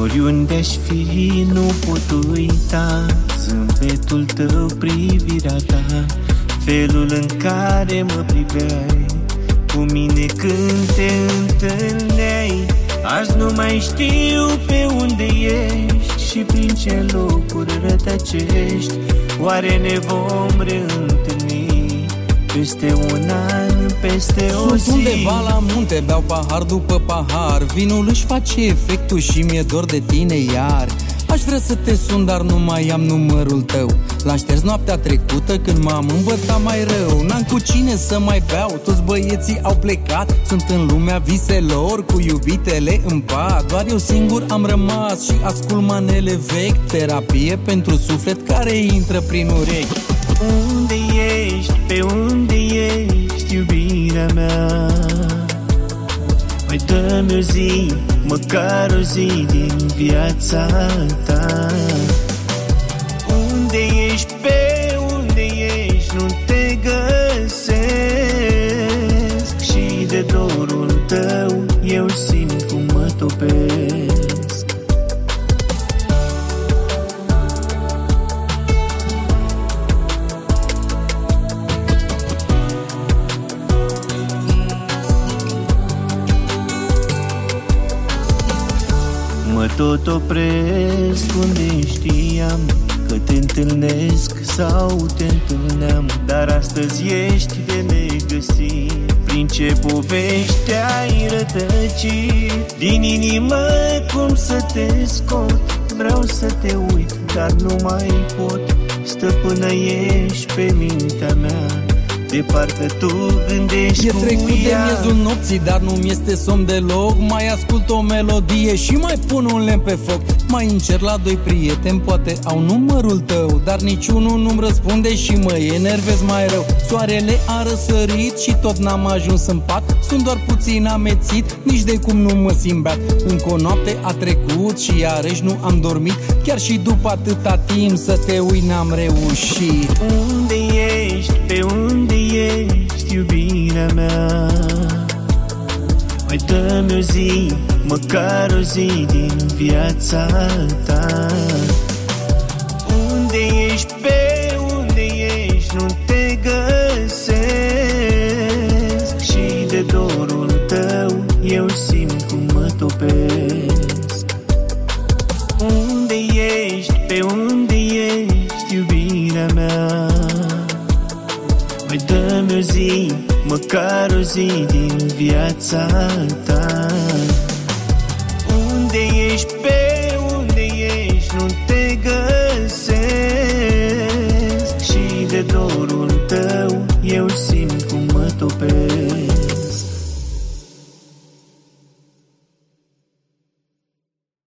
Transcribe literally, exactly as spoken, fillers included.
Oriunde aș fi, nu pot uita zâmbetul tău, privirea ta, felul în care mă priveai cu mine când te întâlneai. Azi nu mai știu pe unde ești și prin ce locuri rătăcești. Oare ne vom reîntâlni peste un an, peste o Sunt zi? undeva la munte, beau pahar după pahar, vinul își face efectul și mi-e dor de tine iar. Aș vrea să te sun, dar nu mai am numărul tău. L-am șters noaptea trecută când m-am îmbătat mai rău. N-am cu cine să mai beau, toți băieții au plecat. Sunt în lumea viselor, cu iubitele în pat. Doar eu singur am rămas și ascult manele vechi. Terapie pentru suflet care intră prin urechi. Unde ești, pe unde ești, iubirea mea? Mai dă-mi o zi, măcar o zi din viața ta. Unde ești, pe unde ești, nu te găsesc. Și de dorul tău eu simt cum mă topesc. Mă tot opresc unde știam că te întâlnesc sau te întâlneam, dar astăzi ești de negăsit. Prin ce povești ai rătăcit din inimă, cum să te scot? Vreau să te uit, dar nu mai pot. Stăpână ești pe mintea mea, de parcă tu gândești. E trecut de miezul nopții, dar nu-mi este somn deloc. Mai ascult o melodie și mai pun un lemn pe foc. Mai încerc la doi prieteni, poate au numărul tău, dar niciunul nu-mi răspunde și mă enervez mai rău. Soarele a răsărit și tot n-am ajuns în pat. Sunt doar puțin amețit, nici de cum nu mă simt beat. Încă o noapte a trecut și iarăși nu am dormit. Chiar și după atâta timp să te uit n-am reușit. Unde ești, pe unde ești, iubirea mea? Mai dă-mi o zi, măcar o zi din viața ta. Unde ești, pe unde ești, nu te găsesc. Și de dorul tău eu simt cum mă topesc. Unde ești, pe unde ești, iubirea mea? Mai dă-mi o zi, măcar o zi din viața ta. Unde ești, pe